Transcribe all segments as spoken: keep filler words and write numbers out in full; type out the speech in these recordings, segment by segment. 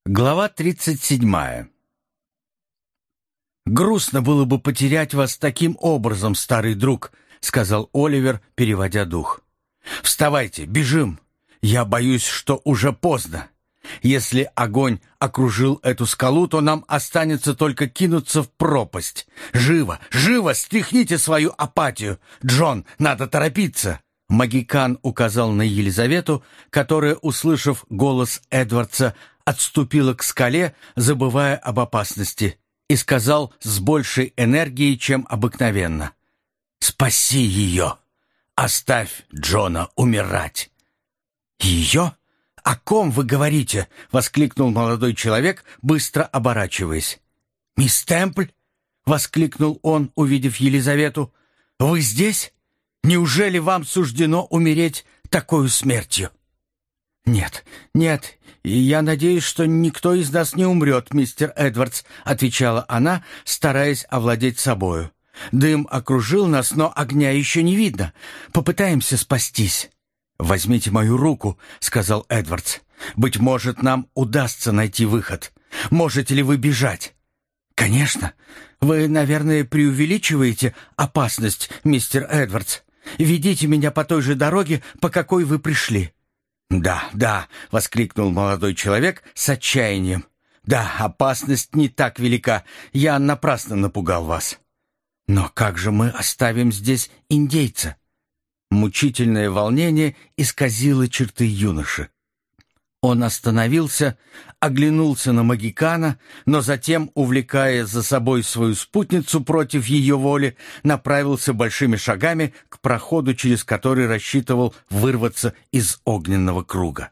Глава тридцать седьмая. «Грустно было бы потерять вас таким образом, старый друг», — сказал Оливер, переводя дух. «Вставайте, бежим. Я боюсь, что уже поздно. Если огонь окружил эту скалу, то нам останется только кинуться в пропасть. Живо, живо, стряхните свою апатию. Джон, надо торопиться». Магикан указал на Елизавету, которая, услышав голос Эдвардса, отступила к скале, забывая об опасности, и сказал с большей энергией, чем обыкновенно: «Спаси ее! Оставь Джона умирать!» «Ее? О ком вы говорите?» — воскликнул молодой человек, быстро оборачиваясь. «Мисс Темпль?» — воскликнул он, увидев Елизавету. «Вы здесь? Неужели вам суждено умереть такою смертью?» «Нет, нет, и я надеюсь, что никто из нас не умрет, мистер Эдвардс», — отвечала она, стараясь овладеть собою. «Дым окружил нас, но огня еще не видно. Попытаемся спастись». «Возьмите мою руку», — сказал Эдвардс. «Быть может, нам удастся найти выход. Можете ли вы бежать?» «Конечно. Вы, наверное, преувеличиваете опасность, мистер Эдвардс. Ведите меня по той же дороге, по какой вы пришли». «Да, да», — воскликнул молодой человек с отчаянием. «Да, опасность не так велика. Я напрасно напугал вас». «Но как же мы оставим здесь индейца?» Мучительное волнение исказило черты юноши. Он остановился, оглянулся на Магикана, но затем, увлекая за собой свою спутницу против ее воли, направился большими шагами к проходу, через который рассчитывал вырваться из огненного круга.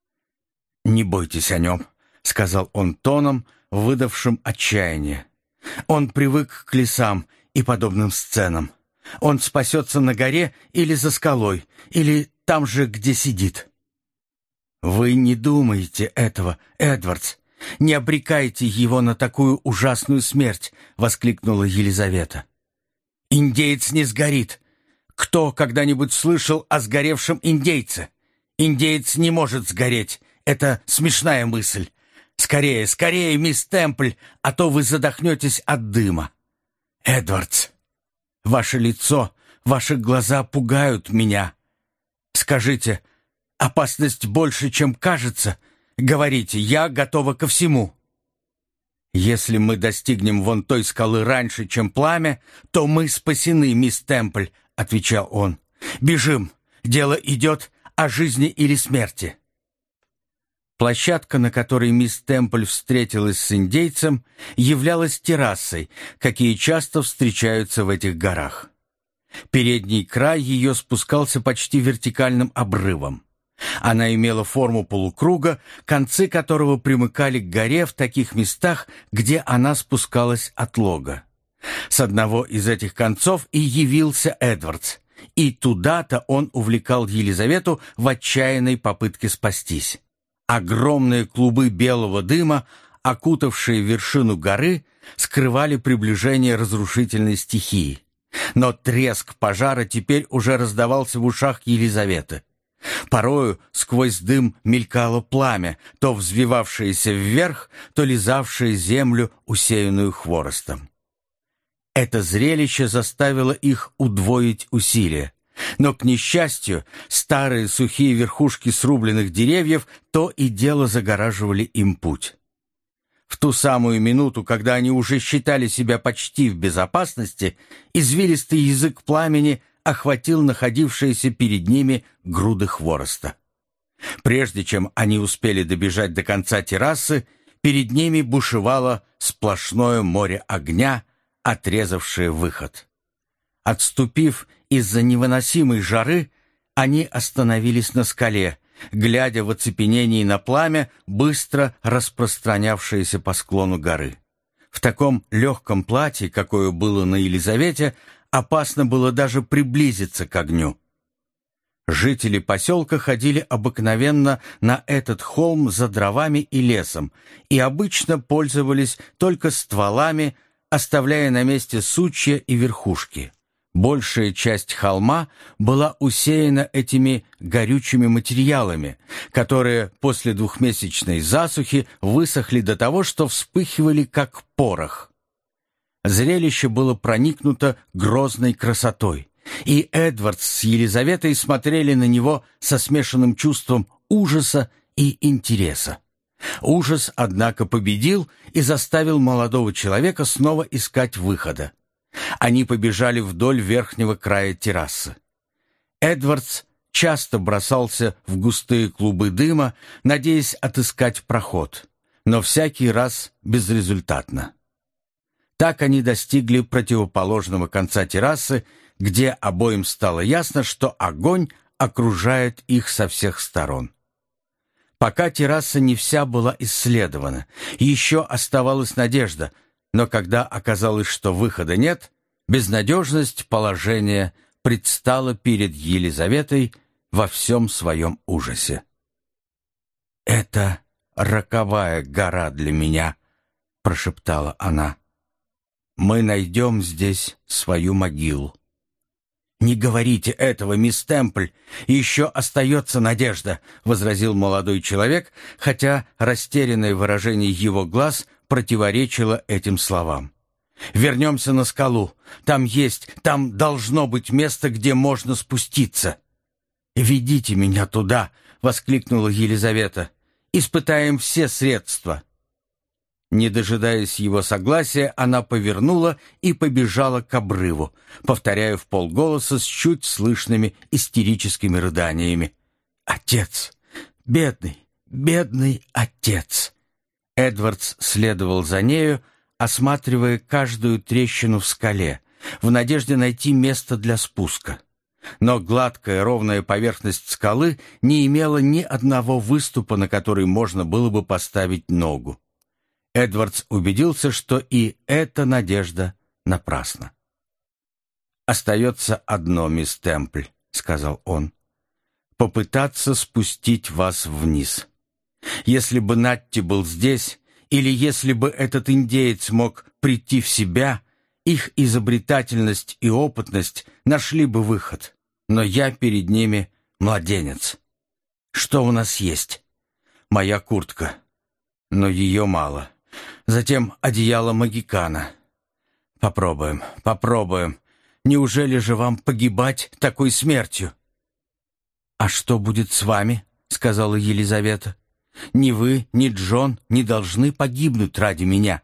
«Не бойтесь о нем», — сказал он тоном, выдавшим отчаяние. «Он привык к лесам и подобным сценам. Он спасется на горе или за скалой, или там же, где сидит». «Вы не думаете этого, Эдвардс. Не обрекайте его на такую ужасную смерть», — воскликнула Елизавета. «Индеец не сгорит. Кто когда-нибудь слышал о сгоревшем индейце? Индеец не может сгореть. Это смешная мысль. Скорее, скорее, мисс Темпль, а то вы задохнетесь от дыма. Эдвардс, ваше лицо, ваши глаза пугают меня. Скажите, опасность больше, чем кажется? Говорите, я готова ко всему». «Если мы достигнем вон той скалы раньше, чем пламя, то мы спасены, мисс Темпль», — отвечал он. «Бежим. Дело идет о жизни или смерти». Площадка, на которой мисс Темпль встретилась с индейцем, являлась террасой, какие часто встречаются в этих горах. Передний край ее спускался почти вертикальным обрывом. Она имела форму полукруга, концы которого примыкали к горе в таких местах, где она спускалась от лога. С одного из этих концов и явился Эдвардс, и туда-то он увлекал Елизавету в отчаянной попытке спастись. Огромные клубы белого дыма, окутавшие вершину горы, скрывали приближение разрушительной стихии. Но треск пожара теперь уже раздавался в ушах Елизаветы. Порою сквозь дым мелькало пламя, то взвивавшееся вверх, то лизавшее землю, усеянную хворостом. Это зрелище заставило их удвоить усилия. Но, к несчастью, старые сухие верхушки срубленных деревьев то и дело загораживали им путь. В ту самую минуту, когда они уже считали себя почти в безопасности, извилистый язык пламени охватил находившиеся перед ними груды хвороста. Прежде чем они успели добежать до конца террасы, перед ними бушевало сплошное море огня, отрезавшее выход. Отступив из-за невыносимой жары, они остановились на скале, глядя в оцепенении на пламя, быстро распространявшееся по склону горы. В таком легком платье, какое было на Елизавете, опасно было даже приблизиться к огню. Жители поселка ходили обыкновенно на этот холм за дровами и лесом и обычно пользовались только стволами, оставляя на месте сучья и верхушки. Большая часть холма была усеяна этими горючими материалами, которые после двухмесячной засухи высохли до того, что вспыхивали как порох. Зрелище было проникнуто грозной красотой, и Эдвард с Елизаветой смотрели на него со смешанным чувством ужаса и интереса. Ужас, однако, победил и заставил молодого человека снова искать выхода. Они побежали вдоль верхнего края террасы. Эдвардс часто бросался в густые клубы дыма, надеясь отыскать проход, но всякий раз безрезультатно. Так они достигли противоположного конца террасы, где обоим стало ясно, что огонь окружает их со всех сторон. Пока терраса не вся была исследована, еще оставалась надежда, но когда оказалось, что выхода нет, безнадежность положения предстала перед Елизаветой во всем своем ужасе. «Это роковая гора для меня», — прошептала она. «Мы найдем здесь свою могилу». «Не говорите этого, мисс Темпль, еще остается надежда», — возразил молодой человек, хотя растерянное выражение его глаз противоречило этим словам. «Вернемся на скалу. Там есть, там должно быть место, где можно спуститься». «Ведите меня туда», — воскликнула Елизавета. «Испытаем все средства». Не дожидаясь его согласия, она повернула и побежала к обрыву, повторяя вполголоса с чуть слышными истерическими рыданиями. «Отец! Бедный, бедный отец!» Эдвардс следовал за нею, осматривая каждую трещину в скале, в надежде найти место для спуска. Но гладкая ровная поверхность скалы не имела ни одного выступа, на который можно было бы поставить ногу. Эдвардс убедился, что и эта надежда напрасна. «Остается одно, мисс Темпль», — сказал он, — «попытаться спустить вас вниз. Если бы Натти был здесь, или если бы этот индеец мог прийти в себя, их изобретательность и опытность нашли бы выход. Но я перед ними младенец. Что у нас есть? Моя куртка, но ее мало. Затем одеяло Магикана. Попробуем, попробуем. Неужели же вам погибать такой смертью?» «А что будет с вами?» — сказала Елизавета. «Ни вы, ни Джон не должны погибнуть ради меня».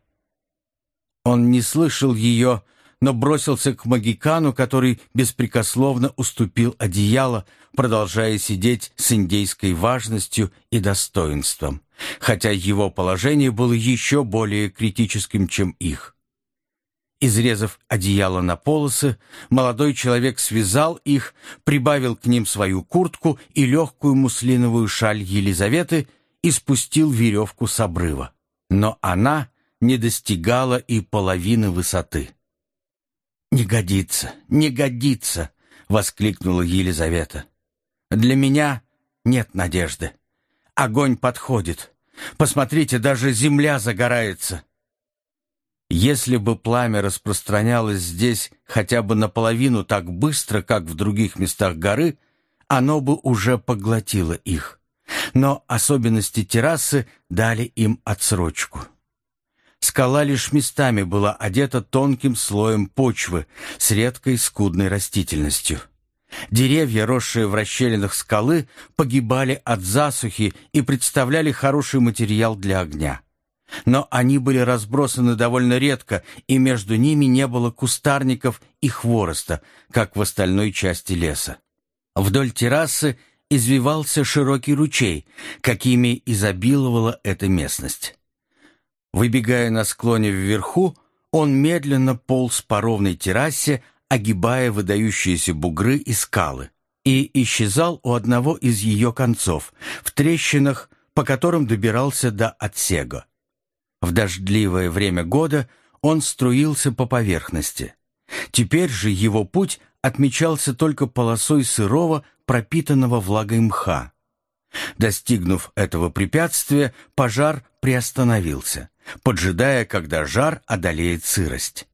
Он не слышал ее, но бросился к Магикану, который беспрекословно уступил одеяло, продолжая сидеть с индейской важностью и достоинством, хотя его положение было еще более критическим, чем их. Изрезав одеяло на полосы, молодой человек связал их, прибавил к ним свою куртку и легкую муслиновую шаль Елизаветы и спустил веревку с обрыва. Но она не достигала и половины высоты. «Не годится, не годится!» — воскликнула Елизавета. «Для меня нет надежды. Огонь подходит. Посмотрите, даже земля загорается». Если бы пламя распространялось здесь хотя бы наполовину так быстро, как в других местах горы, оно бы уже поглотило их. Но особенности террасы дали им отсрочку. Скала лишь местами была одета тонким слоем почвы с редкой скудной растительностью. Деревья, росшие в расщелинах скалы, погибали от засухи и представляли хороший материал для огня. Но они были разбросаны довольно редко, и между ними не было кустарников и хвороста, как в остальной части леса. Вдоль террасы извивался широкий ручей, какими изобиловала эта местность. Выбегая на склоне вверху, он медленно полз по ровной террасе, огибая выдающиеся бугры и скалы, и исчезал у одного из ее концов, в трещинах, по которым добирался до отсега. В дождливое время года он струился по поверхности. Теперь же его путь отмечался только полосой сырого, пропитанного влагой мха. Достигнув этого препятствия, пожар приостановился, поджидая, когда жар одолеет сырость.